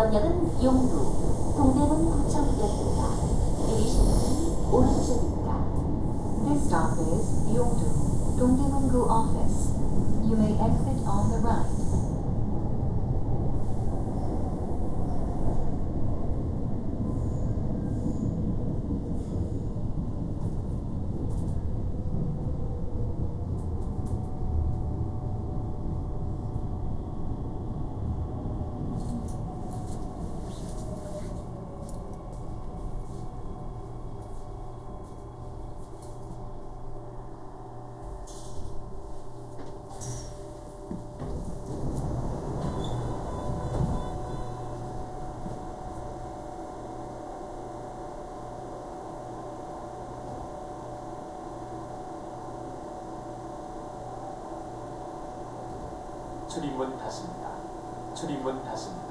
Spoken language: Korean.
이번역은 용두, 동대문 구청역입니다. 내리실 문은 오른쪽입니다. This stop is Yongdu, Dongdaemun-gu Office. You may exit on the right. 출입문 닫습니다. 출입문 닫습니다.